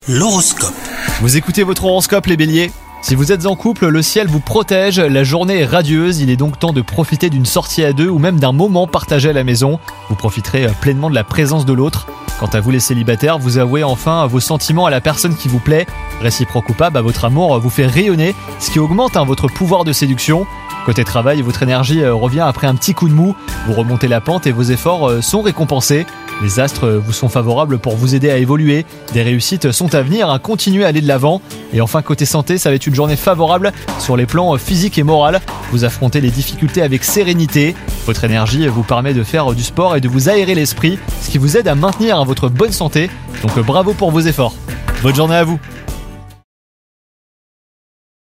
L'horoscope. Vous écoutez votre horoscope les béliers ? Si vous êtes en couple, le ciel vous protège, la journée est radieuse, il est donc temps de profiter d'une sortie à deux ou même d'un moment partagé à la maison. Vous profiterez pleinement de la présence de l'autre. Quant à vous les célibataires, vous avouez enfin vos sentiments à la personne qui vous plaît. Réciproque ou pas, votre amour vous fait rayonner, ce qui augmente votre pouvoir de séduction. Côté travail, votre énergie revient après un petit coup de mou, vous remontez la pente et vos efforts sont récompensés. Les astres vous sont favorables pour vous aider à évoluer, des réussites sont à venir, continuez à aller de l'avant. Et enfin côté santé, ça va être une journée favorable sur les plans physique et moral. Vous affrontez les difficultés avec sérénité, votre énergie vous permet de faire du sport et de vous aérer l'esprit, ce qui vous aide à maintenir votre bonne santé, donc bravo pour vos efforts. Bonne journée à vous.